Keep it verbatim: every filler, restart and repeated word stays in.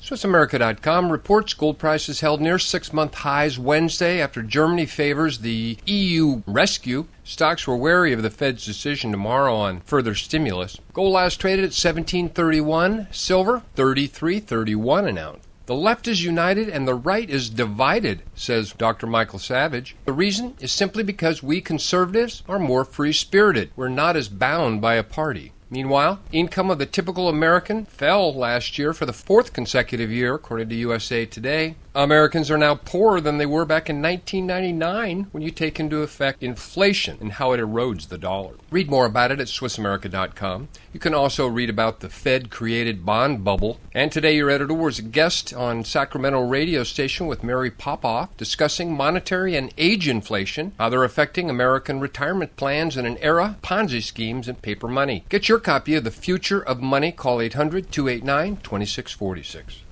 Swiss America dot com reports gold prices held near six-month highs Wednesday after Germany favors the E U rescue. Stocks were wary of the Fed's decision tomorrow on further stimulus. Gold last traded at seventeen thirty-one, silver thirty-three thirty-one an ounce. The left is united and the right is divided, says Doctor Michael Savage. The reason is simply because we conservatives are more free-spirited. We're not as bound by a party. Meanwhile, income of the typical American fell last year for the fourth consecutive year, according to U S A Today. Americans are now poorer than they were back in nineteen ninety-nine when you take into effect inflation and how it erodes the dollar. Read more about it at Swiss America dot com. You can also read about the Fed-created bond bubble. And today your editor was a guest on Sacramento radio station with Mary Popoff discussing monetary and age inflation, how they're affecting American retirement plans in an era of Ponzi schemes and paper money. Get your copy of The Future of Money. Call eight hundred two eight nine two six four six.